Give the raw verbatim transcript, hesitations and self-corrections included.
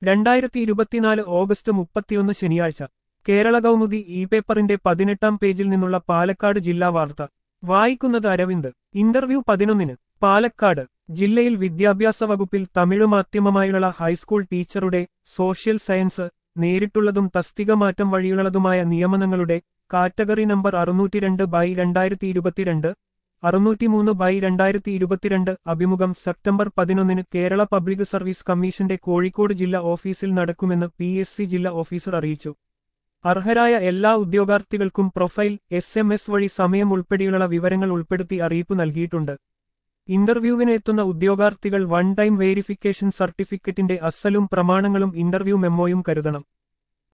രണ്ടായിരത്തി ഇരുപത്തിനാല് ഓഗസ്റ്റ് മുപ്പത്തിയൊന്ന് ശനിയാഴ്ച കേരള കൗമുദി ഇ പേപ്പറിന്റെ പതിനെട്ടാം പേജിൽ നിന്നുള്ള പാലക്കാട് ജില്ലാ വാർത്ത വായിക്കുന്നത് അരവിന്ദ്. ഇന്റർവ്യൂ പതിനൊന്നിന് പാലക്കാട്. ജില്ലയിൽ വിദ്യാഭ്യാസ വകുപ്പിൽ തമിഴ് മാധ്യമമായുള്ള ഹൈസ്കൂൾ ടീച്ചറുടെ സോഷ്യൽ സയൻസ് നേരിട്ടുള്ളതും തസ്തിക മാറ്റം വഴിയുള്ളതുമായ നിയമനങ്ങളുടെ കാറ്റഗറി നമ്പർ അറുന്നൂറ്റിരണ്ട് ബൈ രണ്ടായിരത്തി ഇരുപത്തിരണ്ട് അറുന്നൂറ്റിമൂന്ന് ബൈ രണ്ടായിരത്തി ഇരുപത്തിരണ്ട് അഭിമുഖം സെപ്റ്റംബർ പതിനൊന്നിന് കേരള പബ്ലിക് സർവീസ് കമ്മീഷന്റെ കോഴിക്കോട് ജില്ലാ ഓഫീസിൽ നടക്കുമെന്ന് പി എസ് സി ജില്ലാ ഓഫീസർ അറിയിച്ചു. അർഹരായ എല്ലാ ഉദ്യോഗാർത്ഥികൾക്കും പ്രൊഫൈൽ എസ് എം എസ് വഴി സമയം ഉൾപ്പെടെയുള്ള വിവരങ്ങൾ ഉൾപ്പെടുത്തി അറിയിപ്പ് നൽകിയിട്ടുണ്ട്. ഇന്റർവ്യൂവിന് എത്തുന്ന ഉദ്യോഗാർത്ഥികൾ വൺ ടൈം വേരിഫിക്കേഷൻ സർട്ടിഫിക്കറ്റിന്റെ അസലും പ്രമാണങ്ങളും ഇന്റർവ്യൂ മെമ്മോയും കരുതണം.